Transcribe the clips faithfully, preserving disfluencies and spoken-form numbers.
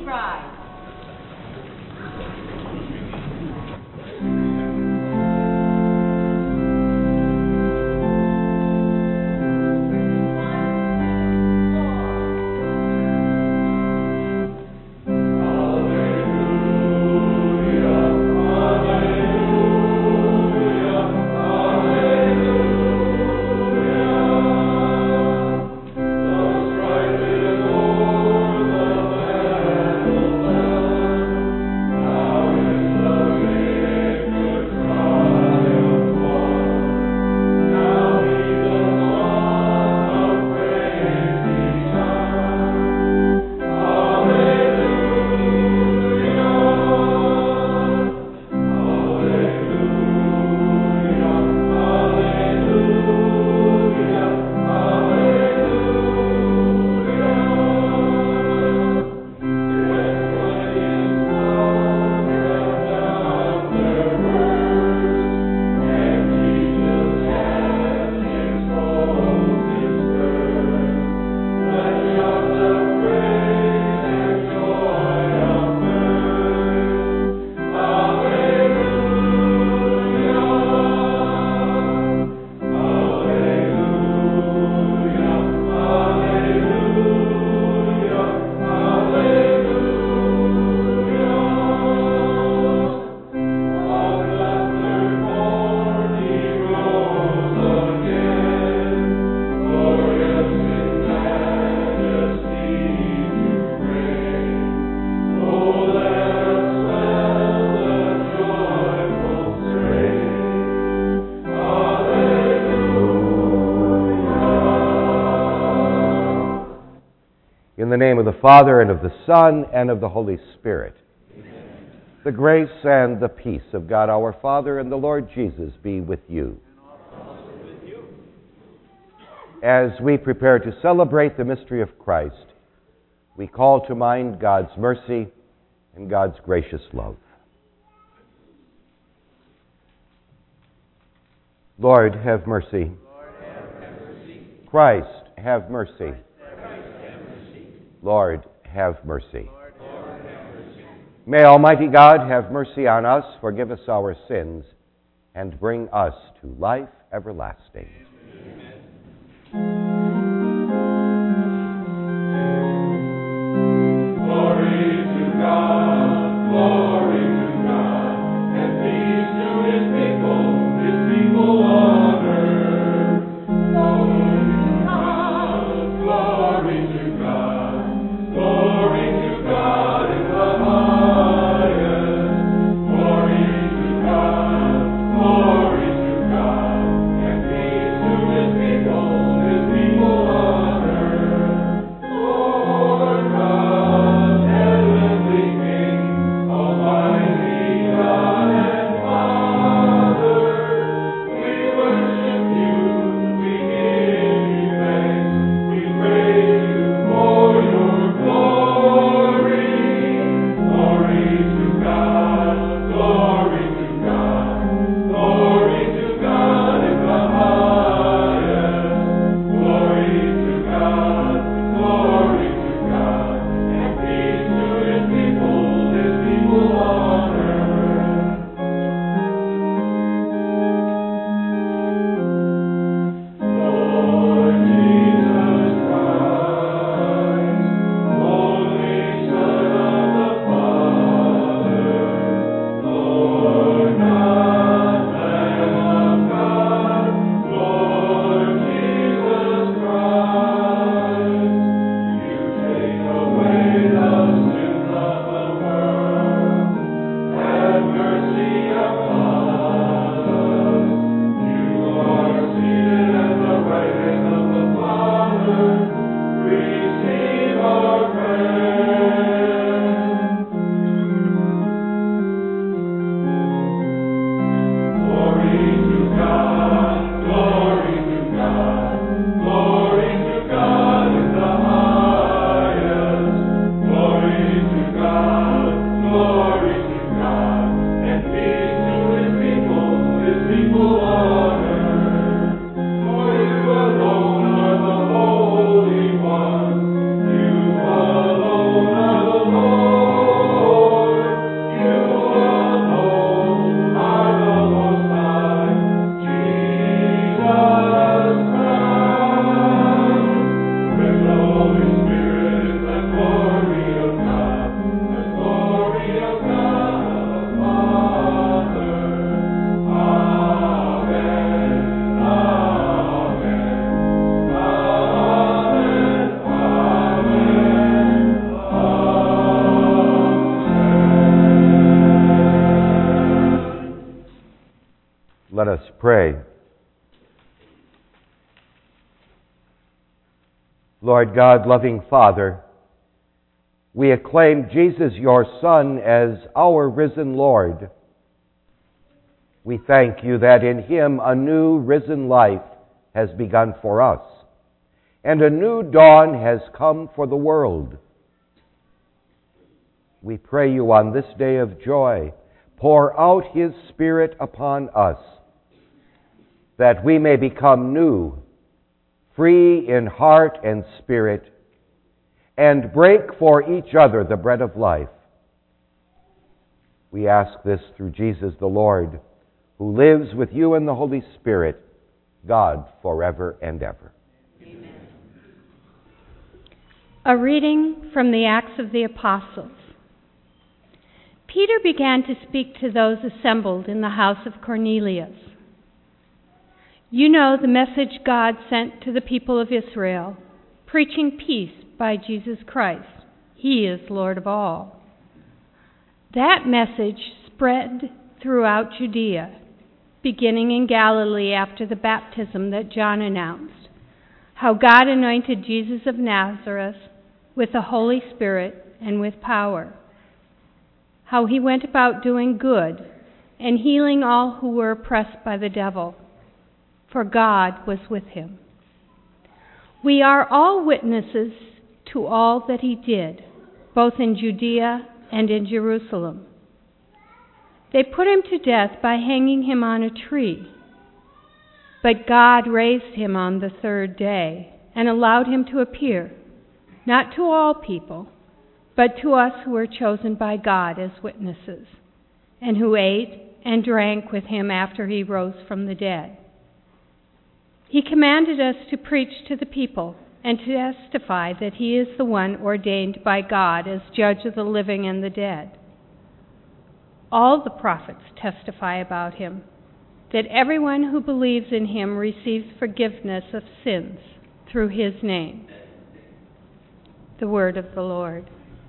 Please rise. In the name of the Father, and of the Son, and of the Holy Spirit. Amen. The grace and the peace of God our Father and the Lord Jesus be with you. And also with you. As we prepare to celebrate the mystery of Christ, we call to mind God's mercy and God's gracious love. Lord, have mercy. Lord, have mercy. Christ, have mercy. Christ, have mercy. Lord, have mercy. Lord, have mercy. May Almighty God have mercy on us, forgive us our sins, and bring us to life everlasting. Glory to God, glory to God, and peace to His people, His people on earth. Glory to God, glory to God in the highest. Glory to God, glory to God, and peace to His people. Let us pray. Lord God, loving Father, we acclaim Jesus, your Son, as our risen Lord. We thank you that in him a new risen life has begun for us, and a new dawn has come for the world. We pray you on this day of joy, pour out his Spirit upon us, that we may become new, free in heart and spirit, and break for each other the bread of life. We ask this through Jesus the Lord, who lives with you in the Holy Spirit, God forever and ever. Amen. A reading from the Acts of the Apostles. Peter began to speak to those assembled in the house of Cornelius. You know the message God sent to the people of Israel, preaching peace by Jesus Christ. He is Lord of all. That message spread throughout Judea, beginning in Galilee after the baptism that John announced, how God anointed Jesus of Nazareth with the Holy Spirit and with power, how he went about doing good and healing all who were oppressed by the devil, for God was with him. We are all witnesses to all that he did, both in Judea and in Jerusalem. They put him to death by hanging him on a tree. But God raised him on the third day and allowed him to appear, not to all people, but to us who were chosen by God as witnesses, and who ate and drank with him after he rose from the dead. He commanded us to preach to the people and to testify that he is the one ordained by God as judge of the living and the dead. All the prophets testify about him, that everyone who believes in him receives forgiveness of sins through his name. The word of the Lord.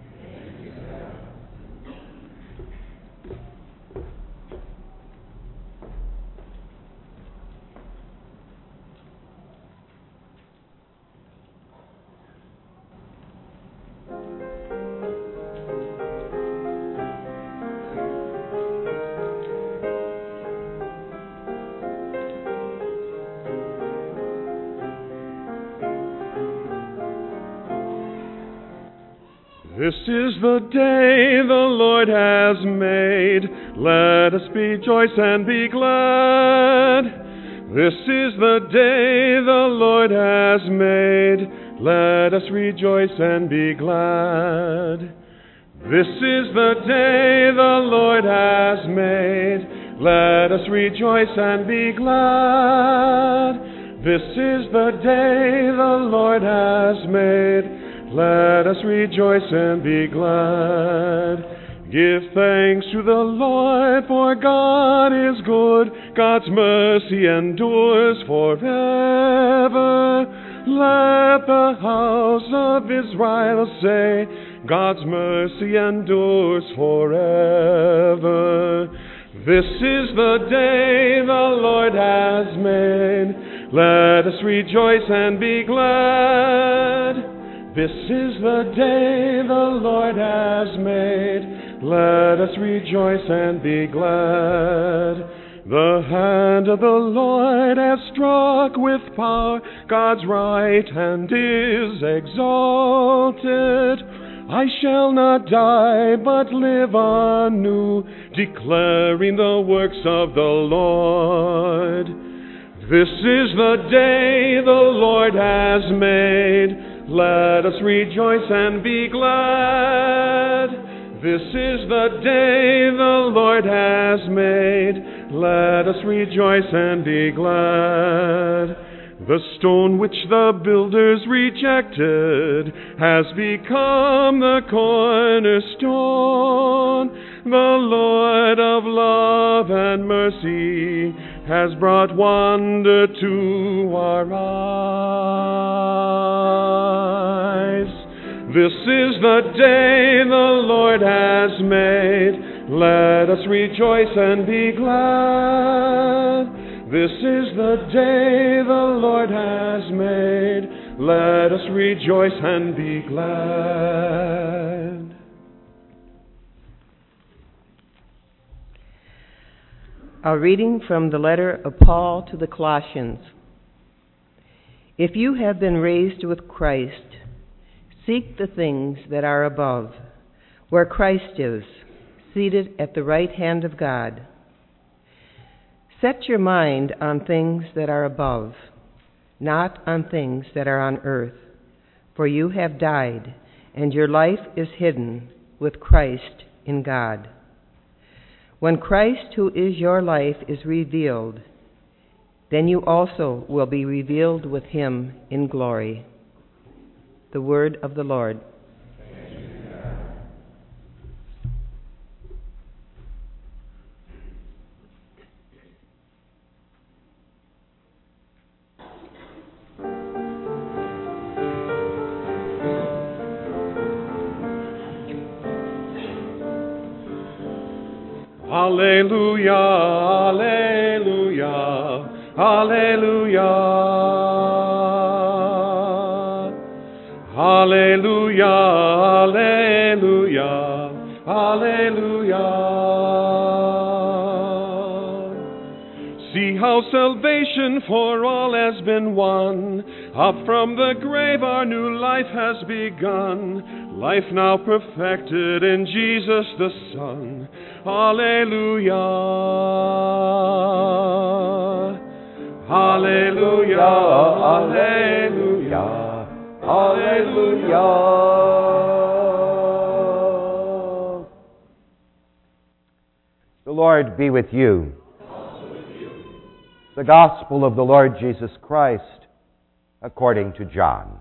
This is the day the Lord has made. Let us rejoice and be glad. This is the day the Lord has made. Let us rejoice and be glad. This is the day the Lord has made. Let us rejoice and be glad. This is the day the Lord has made. Let us rejoice and be glad. Give thanks to the Lord, for God is good. God's mercy endures forever. Let the house of Israel say, God's mercy endures forever. This is the day the Lord has made. Let us rejoice and be glad. This is the day the Lord has made. Let us rejoice and be glad. The hand of the Lord has struck with power. God's right hand is exalted. I shall not die, but live anew, declaring the works of the Lord. This is the day the Lord has made. Let us rejoice and be glad. This is the day the Lord has made. Let us rejoice and be glad. The stone which the builders rejected has become the cornerstone. The Lord of love and mercy has brought wonder to our eyes. This is the day the Lord has made. Let us rejoice and be glad. This is the day the Lord has made. Let us rejoice and be glad. A reading from the letter of Paul to the Colossians. If you have been raised with Christ, seek the things that are above, where Christ is, seated at the right hand of God. Set your mind on things that are above, not on things that are on earth, for you have died, and your life is hidden with Christ in God. When Christ, who is your life, is revealed, then you also will be revealed with him in glory. The word of the Lord. Alleluia, alleluia, alleluia. Alleluia, alleluia, alleluia. See how salvation for all has been won. Up from the grave our new life has begun. Life now perfected in Jesus the Son. Alleluia. Alleluia. Alleluia. Alleluia. The Lord be with you. Also with you. The Gospel of the Lord Jesus Christ according to John.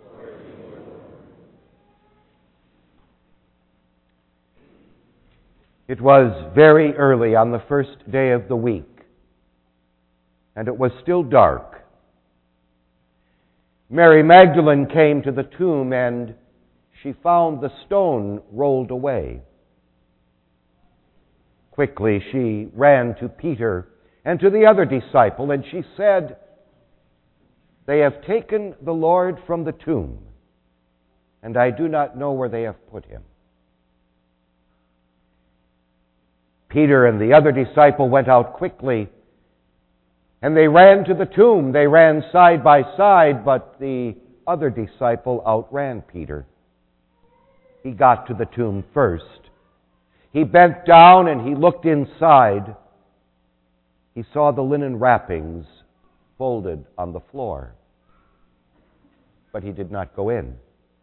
It was very early on the first day of the week, and it was still dark. Mary Magdalene came to the tomb, and she found the stone rolled away. Quickly she ran to Peter and to the other disciple, and she said, "They have taken the Lord from the tomb, and I do not know where they have put him." Peter and the other disciple went out quickly, and they ran to the tomb. They ran side by side, but the other disciple outran Peter. He got to the tomb first. He bent down and he looked inside. He saw the linen wrappings folded on the floor, but he did not go in.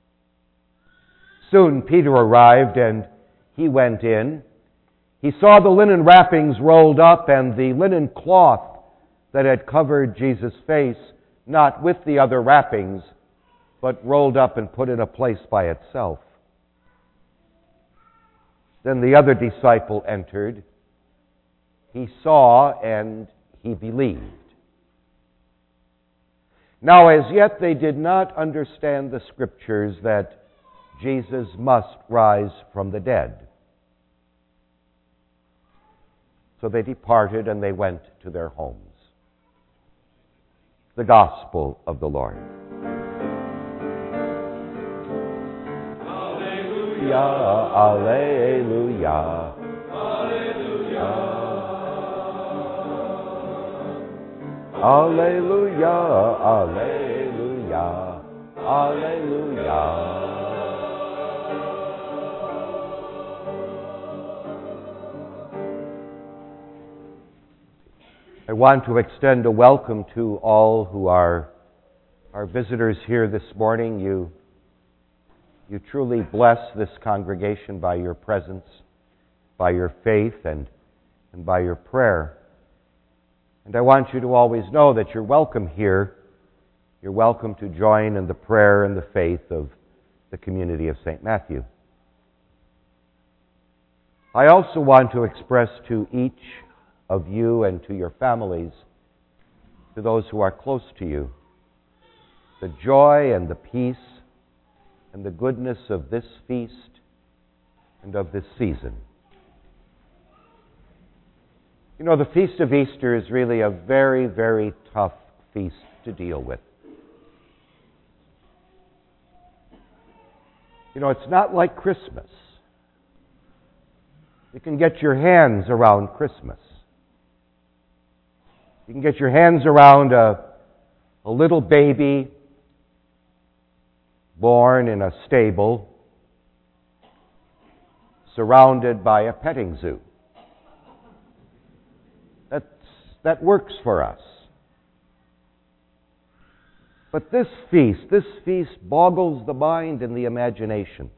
Soon Peter arrived, and he went in. He saw the linen wrappings rolled up and the linen cloth that had covered Jesus' face, not with the other wrappings, but rolled up and put in a place by itself. Then the other disciple entered. He saw and he believed. Now, as yet they did not understand the Scriptures that Jesus must rise from the dead. So they departed and they went to their homes. The Gospel of the Lord. Alleluia, alleluia, alleluia, alleluia, alleluia, alleluia. I want to extend a welcome to all who are our visitors here this morning. You, you truly bless this congregation by your presence, by your faith, and, and by your prayer. And I want you to always know that you're welcome here. You're welcome to join in the prayer and the faith of the community of Saint Matthew. I also want to express to each of you and to your families, to those who are close to you, the joy and the peace and the goodness of this feast and of this season. You know, the Feast of Easter is really a very, very tough feast to deal with. You know, it's not like Christmas. You can get your hands around Christmas. You can get your hands around a, a little baby born in a stable, surrounded by a petting zoo. That's, that works for us. But this feast, this feast boggles the mind and the imagination.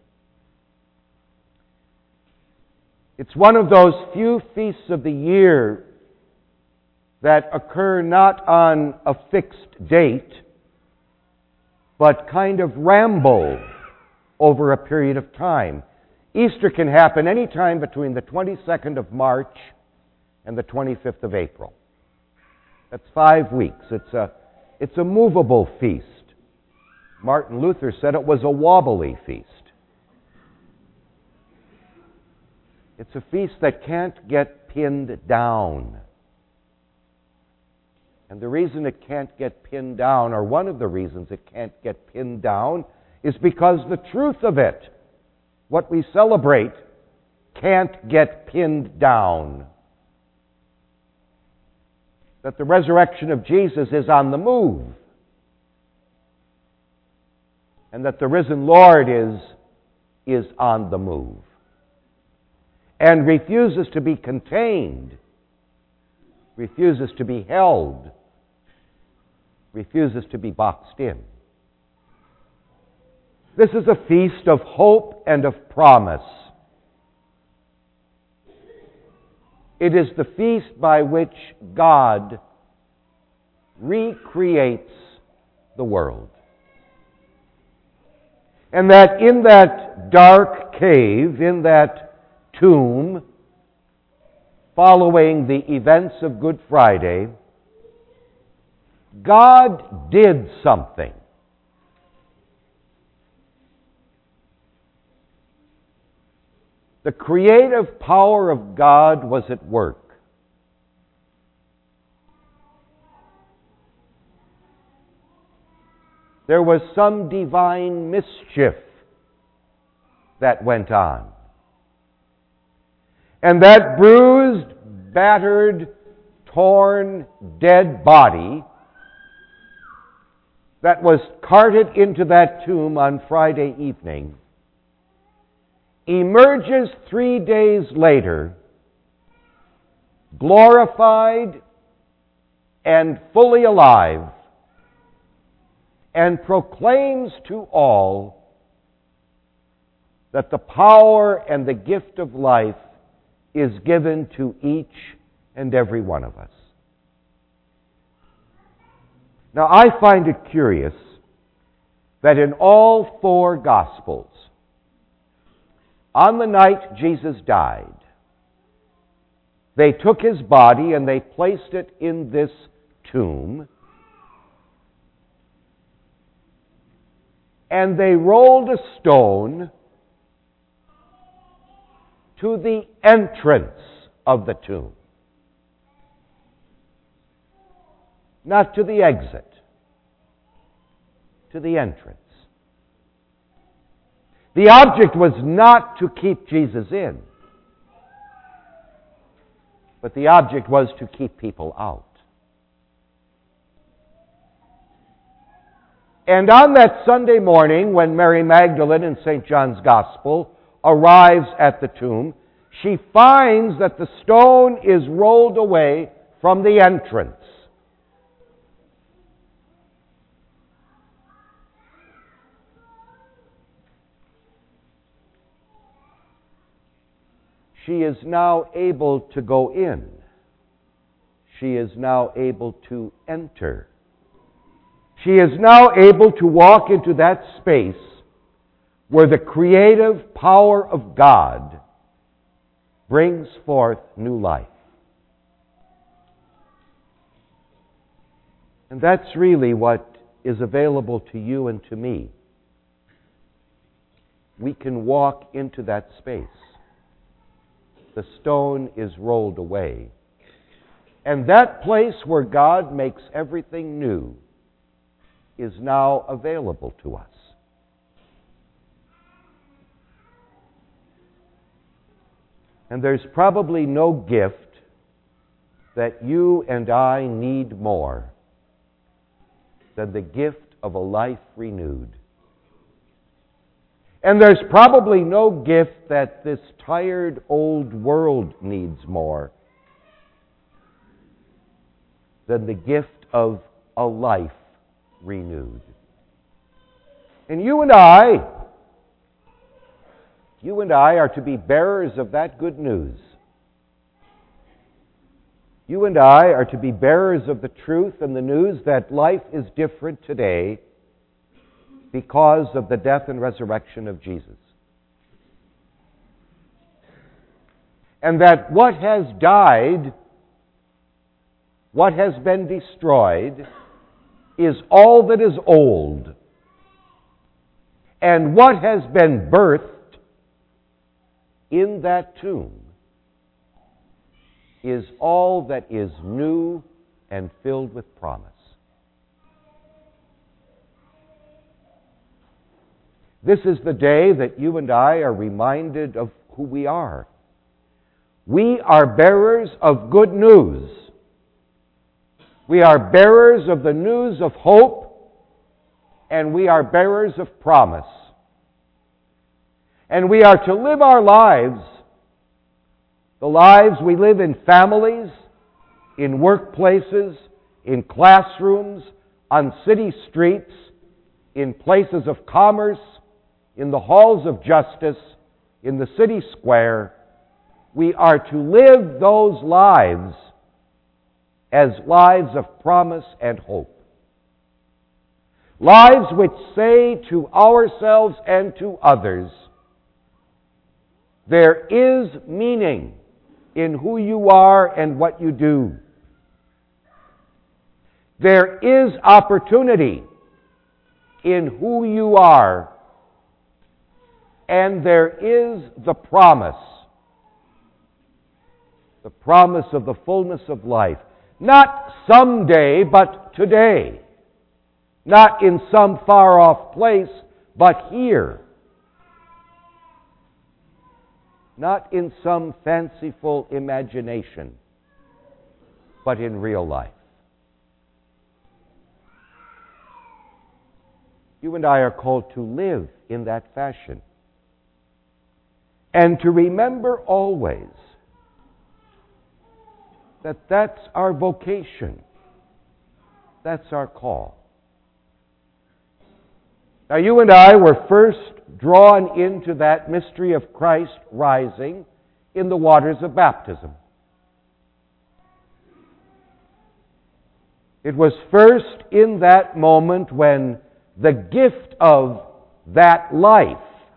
It's one of those few feasts of the year that occur not on a fixed date, but kind of ramble over a period of time. Easter can happen any time between the twenty-second of March and the twenty-fifth of April. That's five weeks. It's a, it's a movable feast. Martin Luther said it was a wobbly feast. It's a feast that can't get pinned down. And the reason it can't get pinned down, or one of the reasons it can't get pinned down, is because the truth of it, what we celebrate, can't get pinned down. That the resurrection of Jesus is on the move. And that the risen Lord is, is on the move. And refuses to be contained, refuses to be held, refuses to be boxed in. This is a feast of hope and of promise. It is the feast by which God recreates the world. And that in that dark cave, in that tomb, following the events of Good Friday, God did something. The creative power of God was at work. There was some divine mischief that went on. And that bruised, battered, torn, dead body that was carted into that tomb on Friday evening emerges three days later, glorified and fully alive, and proclaims to all that the power and the gift of life is given to each and every one of us. Now, I find it curious that in all four Gospels, on the night Jesus died, they took his body and they placed it in this tomb, and they rolled a stone to the entrance of the tomb. Not to the exit, to the entrance. The object was not to keep Jesus in, but the object was to keep people out. And on that Sunday morning, when Mary Magdalene in Saint John's Gospel arrives at the tomb, she finds that the stone is rolled away from the entrance. She is now able to go in. She is now able to enter. She is now able to walk into that space where the creative power of God brings forth new life. And that's really what is available to you and to me. We can walk into that space. The stone is rolled away. And that place where God makes everything new is now available to us. And there's probably no gift that you and I need more than the gift of a life renewed. And there's probably no gift that this tired old world needs more than the gift of a life renewed. And you and I, you and I are to be bearers of that good news. You and I are to be bearers of the truth and the news that life is different today because of the death and resurrection of Jesus. And that what has died, what has been destroyed, is all that is old. And what has been birthed in that tomb is all that is new and filled with promise. This is the day that you and I are reminded of who we are. We are bearers of good news. We are bearers of the news of hope, and we are bearers of promise. And we are to live our lives, the lives we live in families, in workplaces, in classrooms, on city streets, in places of commerce, in the halls of justice, in the city square. We are to live those lives as lives of promise and hope. Lives which say to ourselves and to others, there is meaning in who you are and what you do. There is opportunity in who you are. And there is the promise. The promise of the fullness of life. Not someday, but today. Not in some far-off place, but here. Not in some fanciful imagination, but in real life. You and I are called to live in that fashion. And to remember always that that's our vocation. That's our call. Now, you and I were first drawn into that mystery of Christ rising in the waters of baptism. It was first in that moment when the gift of that life,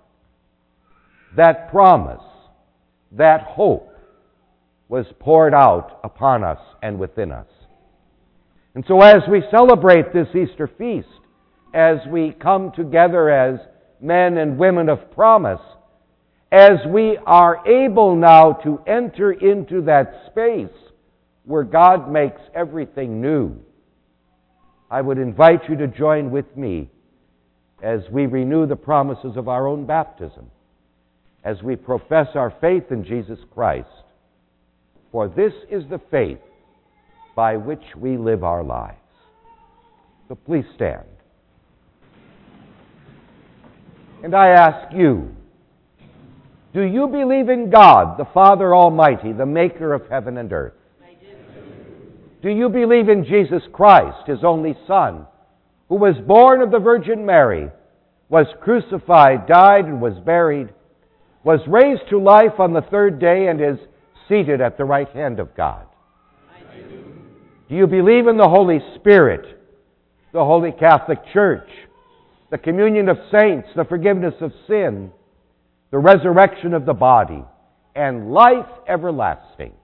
that promise, that hope was poured out upon us and within us. And so as we celebrate this Easter feast, as we come together as men and women of promise, as we are able now to enter into that space where God makes everything new, I would invite you to join with me as we renew the promises of our own baptism, as we profess our faith in Jesus Christ. For this is the faith by which we live our lives. So please stand. And I ask you, do you believe in God, the Father Almighty, the maker of heaven and earth? I do. Do you believe in Jesus Christ, His only Son, who was born of the Virgin Mary, was crucified, died, and was buried, was raised to life on the third day, and is seated at the right hand of God? I do. Do you believe in the Holy Spirit, the Holy Catholic Church, the communion of saints, the forgiveness of sin, the resurrection of the body, and life everlasting?